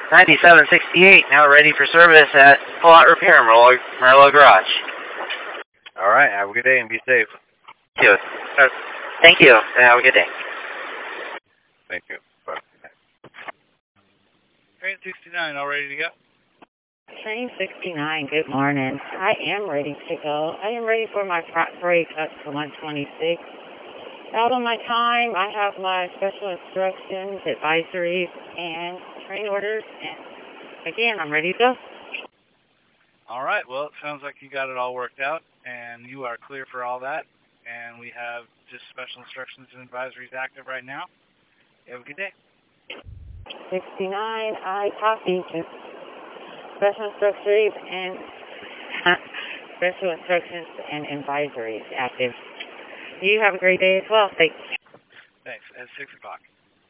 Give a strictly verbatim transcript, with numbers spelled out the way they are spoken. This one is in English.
ninety-seven sixty-eight, now ready for service at Full Out Repair, Merlo, Merlo Garage. All right, have a good day and be safe. Thank you. Thank you, and have a good day. Thank you. Bye. Train sixty-nine, all ready to go? Train sixty-nine, good morning. I am ready to go. I am ready for my front brake up to one twenty-six. Out on my time, I have my special instructions, advisories, and train orders. And again, I'm ready to go. All right, well, it sounds like you got it all worked out, and you are clear for all that. And we have just special instructions and advisories active right now. You have a good day. sixty-nine, I copy. Just special instructions and special instructions and advisories active. You have a great day as well. Thanks. Thanks. At six o'clock.